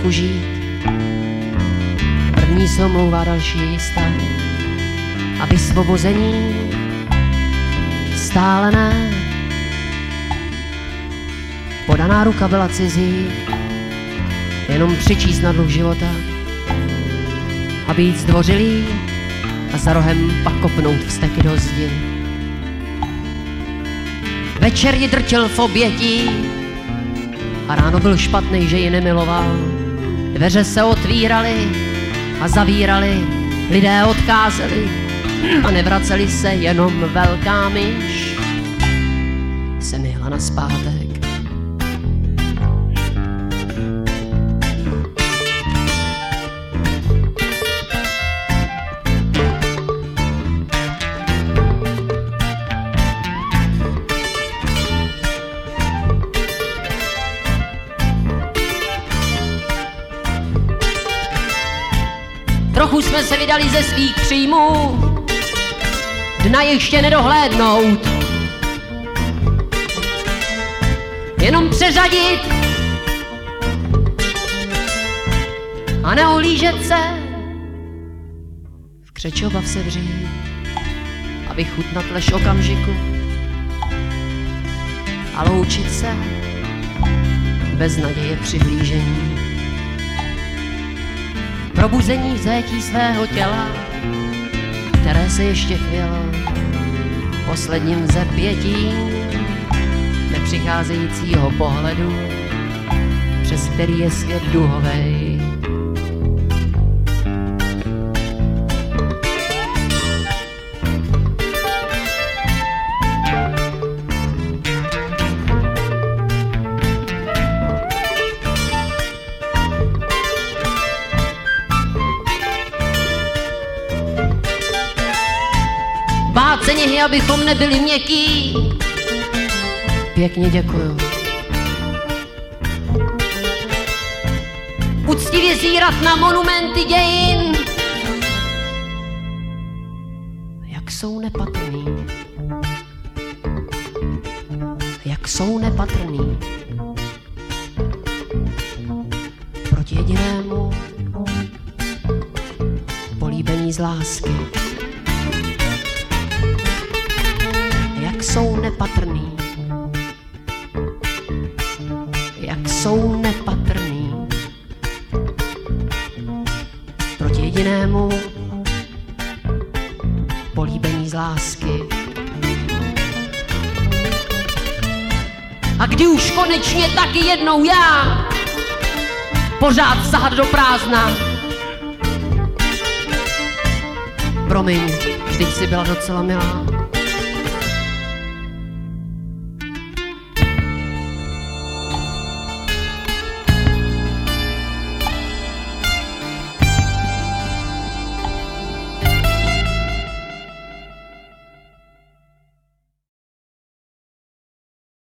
chvilku žít. První se omlouvá, další je jistá, a vysvobození stále ne. Podaná ruka byla cizí, jenom přičíst na dluh života a být zdvořilý a za rohem pak kopnout vzteky do zdi. Večer ji drtil v obětí a ráno byl špatnej, že ji nemiloval. Dveře se otvíraly a zavíraly, lidé odcházeli a nevraceli se, jenom velká myš se myhla nazpátek. Trochu jsme se vydali ze svých příjmů, dna ještě nedohlédnout, jenom přeřadit a neohlížet se, v křečobav se vřít a vychutnat lež okamžiku a loučit se bez naděje přiblížení. Probuzení vzetí svého těla, které se ještě chvělo posledním vzepětím nepřicházejícího pohledu, přes který je svět duhovej. Bát se něhy, abychom nebyli měkký. Pěkně děkuju. Uctivě zírat na monumenty dějin, jak jsou nepatrný. Jak jsou nepatrný. Proti jedinému políbení z lásky. Jsou nepatrný, jak jsou nepatrný proti jedinému políbení z lásky. A kdy už konečně taky jednou já pořád sahat do prázdna. Promiň, vždyť jsi byla docela milá.